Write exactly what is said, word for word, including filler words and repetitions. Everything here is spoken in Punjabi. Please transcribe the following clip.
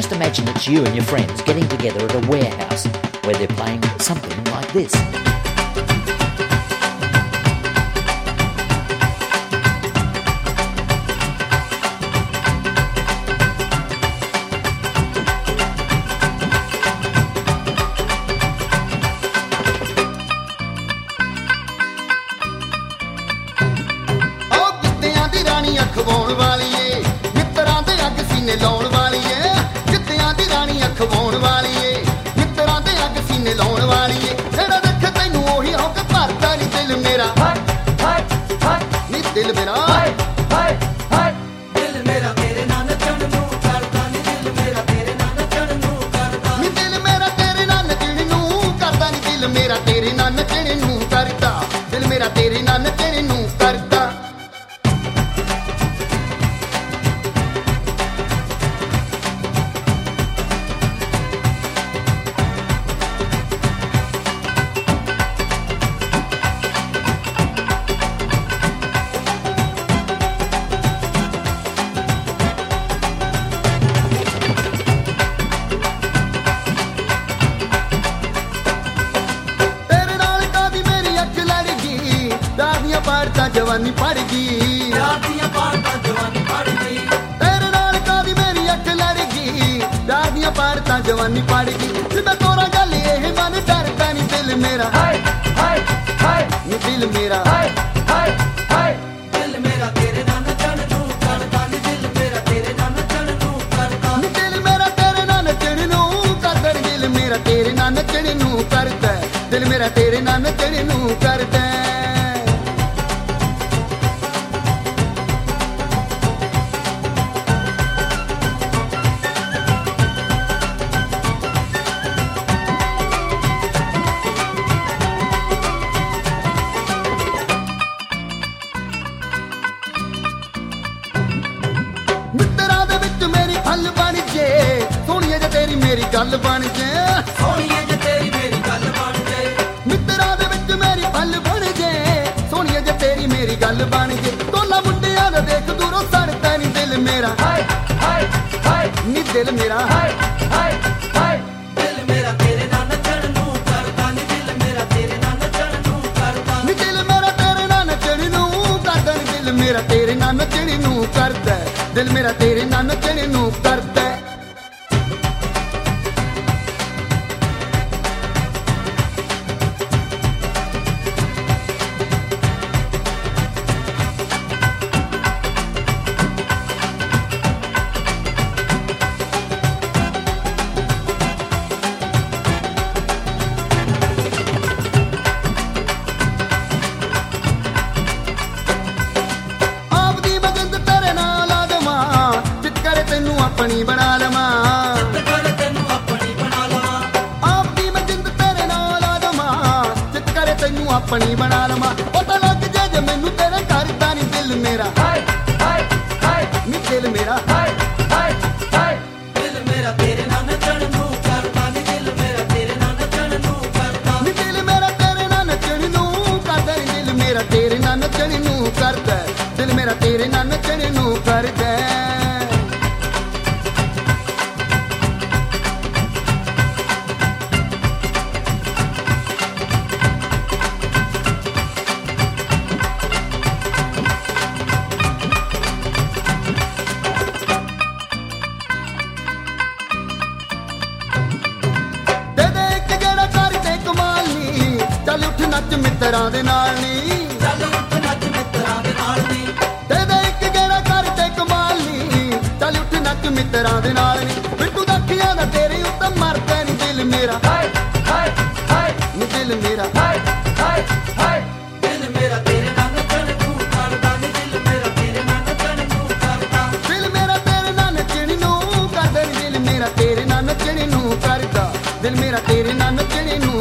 just imagine it's you and your friends getting together at a warehouse where they're playing something like this. ਖਵਾਉਣ ਵਾਲੀਏ ਮਿੱਤਰਾਂ ਦੇ ਅੱਗ ਸੀਨੇ ਲਾਉਣ ਵਾਲੀਏ ਜਿੱਤਿਆਂ ਦੀ ਰਾਣੀ ਅਖਵਾਉਣ ਵਾਲੀਏ ਮਿੱਤਰਾਂ ਦੇ ਅੱਗ ਸੀਨੇ ਲਾਉਣ ਵਾਲੀਏ ਜਿਹੜਾ ਰੱਖ ਤੈਨੂੰ ਉਹੀ ਹੋ ਕੇ ਭਰਦਾ ਨੀ ਦਿਲ ਮੇਰਾ ਹਾਏ ਹਾਏ ਹਾਏ ਨੀ ਦਿਲ ਮੇਰਾ ਹਾਏ ਹਾਏ ਹਾਏ ਦਿਲ ਮੇਰਾ ਤੇਰੇ ਨਾਲ ਨੱਚਣ ਨੂੰ ਕਰਦਾ ਨੀ ਦਿਲ ਮੇਰਾ ਤੇਰੇ ਨਾਲ ਨੱਚਣ ਨੂੰ ਕਰਦਾ ਨੀ ਦਿਲ ਮੇਰਾ ਤੇਰੇ ਨਾਲ ਨੱਚਣ ਨੂੰ ਕਰਦਾ ਨੀ ਦਿਲ ਮੇਰਾ ਤੇਰੇ ਨਾਲ ਨੱਚਣ ਨੂੰ ਕਰਦਾ ਦਿਲ ਮੇਰਾ ਤੇਰੇ ਨਾਲ ਨੱਚਣ ਨੂੰ ਕਰਦਾ ਪਾੜਤਾ ਜਵਾਨੀ ਪੜ ਗਈ ਰਾਤੀਆਂ ਪਾੜਤਾ ਜਵਾਨੀ ਪੜ ਗਈ ਤੇਰੇ ਨਾਲ ਕਾਦੀ ਮੇਰੀ ਅੱਖ ਲੜ ਗਈ ਰਾਤੀਆਂ ਪਾੜਤਾ ਜਵਾਨੀ ਪੜ ਗਈ ਜਿਵੇਂ ਤੋਰਾ ਗੱਲ ਇਹ ਮਨ ਡਰਦਾ ਨੀ ਦਿਲ ਮੇਰਾ ਹਾਏ ਹਾਏ ਹਾਏ ਨੀ ਦਿਲ ਮੇਰਾ ਹਾਏ ਹਾਏ ਹਾਏ ਦਿਲ ਮੇਰਾ ਤੇਰੇ ਨਾਲ ਨੱਚਣ ਨੂੰ ਕਰਦਾ ਨੀ ਦਿਲ ਮੇਰਾ ਤੇਰੇ ਨਾਲ ਨੱਚਣ ਨੂੰ ਕਰਦਾ ਨੀ ਦਿਲ ਮੇਰਾ ਤੇਰੇ ਨਾਲ ਨੱਚਣ ਨੂੰ ਕਰਦਾ ਦਿਲ ਮੇਰਾ ਤੇਰੇ ਨਾਲ ਨੱਚਣ ਨੂੰ ਕਰਦਾ ਦਿਲ ਮੇਰਾ ਤੇਰੇ ਨਾਲ ਨੱਚਣ ਨੂੰ ਕਰਦਾ ਸੋਹਣੀਏ ਜੇ ਤੇਰੀ ਮੇਰੀ ਗੱਲ ਬਣ ਜੇ ਸੋਹਣੀਏ ਜੇ ਤੇਰੀ ਮੇਰੀ ਗੱਲ ਬਣ ਜੇ ਮਿੱਤਰਾਂ ਦੇ ਵਿੱਚ ਮੇਰੀ ਫਲ ਬਣ ਜੇ ਸੋਹਣੀਏ ਜੇ ਤੇਰੀ ਮੇਰੀ ਗੱਲ ਬਣ ਜੇ ਤੋਲਾ ਮੁੰਡਿਆਂ ਦਾ ਦੇਖ ਦੂਰੋਂ ਸੜਦਾ ਨੀ ਦਿਲ ਮੇਰਾ ਹਾਏ ਹਾਏ ਹਾਏ ਨੀ ਦਿਲ ਮੇਰਾ ਹਾਏ ਹਾਏ ਹਾਏ ਦਿਲ ਮੇਰਾ ਤੇਰੇ ਨਾਲ ਨੱਚਣ ਨੂੰ ਕਰਦਾ ਨੀ ਦਿਲ ਮੇਰਾ ਤੇਰੇ ਨਾਲ ਨੱਚਣ ਨੂੰ ਕਰਦਾ ਨੀ ਦਿਲ ਮੇਰਾ ਤੇਰੇ ਨਾਲ ਨੱਚਣ ਨੂੰ ਕਰਦਾ ਨੀ ਦਿਲ ਮੇਰਾ ਤੇਰੇ ਨਾਲ ਨੱਚਣ ਨੂੰ ਕਰਦਾ ਦਿਲ ਮੇਰਾ ਤੇਰੇ ਨਾਲ ਨੱਚਣ ਨੂੰ ਕਰਦਾ ਆਪਣੀ ਬਣਾ ਲਵਾਂ ਜਿੱਤ ਕਰ ਤੈਨੂੰ ਆਪਣੀ ਬਣਾ ਲਵਾਂ ਆਪ ਦੀ ਮੈਂ ਜਿੰਦ ਤੇਰੇ ਨਾਲ ਆ ਜਾਵਾਂ ਜਿੱਤ ਕਰ ਤੈਨੂੰ ਆਪਣੀ ਬਣਾ ਲਵਾਂ ਪਤਾ ਲੱਗ ਜੇ ਜੇ ਮੈਨੂੰ ਤੇਰੇ ਕਰਦਾ ਨੀ ਦਿਲ ਮੇਰਾ ਹਾਏ ਹਾਏ ਹਾਏ ਨੀ ਦਿਲ ਮੇਰਾ ਹਾਏ ਹਾਏ ਹਾਏ ਦਿਲ ਮੇਰਾ ਤੇਰੇ ਨਾਲ ਨੱਚਣ ਨੂੰ ਕਰਦਾ ਨੀ ਦਿਲ ਮੇਰਾ ਤੇਰੇ ਨਾਲ ਨੱਚਣ ਨੂੰ ਕਰਦਾ ਨੀ ਦਿਲ ਮੇਰਾ ਤੇਰੇ ਨਾਲ ਨੱਚਣ ਨੂੰ ਕਰਦਾ ਨੀ ਦਿਲ ਮੇਰਾ ਤੇਰੇ ਨਾਲ ਨੱਚਣ ਨੂੰ ਕਰਦਾ ਦਿਲ ਮੇਰਾ ਤੇਰੇ ਨਾਲ ਨੱਚਣ ਨੂੰ ਕਰਦਾ ਚੱਲ ਉੱਠ ਨੱਚ ਮਿੱਤਰਾਂ ਦੇ ਨਾਲ ਨੀ ਚੱਲ ਉੱਠ ਨੱਚ ਮਿੱਤਰਾਂ ਦੇ ਨਾਲ ਨੀ ਦੇ ਦੇ ਇੱਕ ਗੇੜਾ ਕਰ ਤੇ ਕਮਾਲ ਨੀ ਚੱਲ ਉੱਠ ਨੱਚ ਮਿੱਤਰਾਂ ਦੇ ਨਾਲ ਨੀ ਬਿੱਟੂ ਦਾ ਅੱਖੀਆਂ ਦਾ ਤੇਰੇ ਉੱਤੇ ਮਰਦਾ ਨੀ ਦਿਲ ਮੇਰਾ ਹਾਏ ਹਾਏ ਹਾਏ ਨੀ ਦਿਲ ਮੇਰਾ ਹਾਏ ਹਾਏ ਹਾਏ ਦਿਲ ਮੇਰਾ ਤੇਰੇ ਨਾਲ ਨੱਚਣ ਨੂੰ ਕਰਦਾ ਨੀ ਦਿਲ ਮੇਰਾ ਤੇਰੇ ਨਾਲ ਨੱਚਣ ਨੂੰ ਕਰਦਾ ਦਿਲ ਮੇਰਾ ਤੇਰੇ ਨਾਲ ਨੱਚਣ ਨੂੰ ਕਰਦਾ ਨੀ ਦਿਲ ਮੇਰਾ ਤੇਰੇ ਨਾਲ ਨੱਚਣ ਨੂੰ ਕਰਦਾ ਦਿਲ ਮੇਰਾ ਤੇਰੇ ਨਾਲ ਨੱਚਣ ਨੂੰ